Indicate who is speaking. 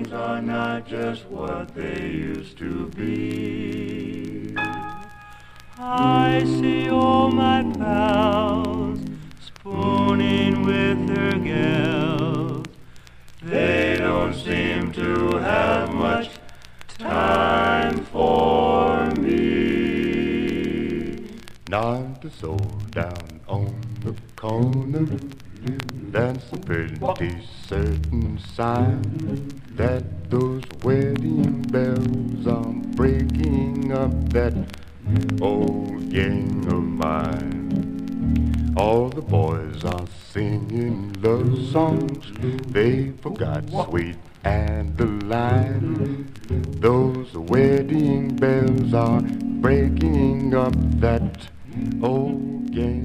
Speaker 1: things are not just what they used to be. I see all my pals spooning with their gals. They don't seem to have much time for me.
Speaker 2: Not so down on the corner, that's a pretty certain sign that those wedding bells are breaking up that old gang of mine. All the boys are singing love songs, they forgot Sweet Adeline. Those wedding bells are breaking up that old gang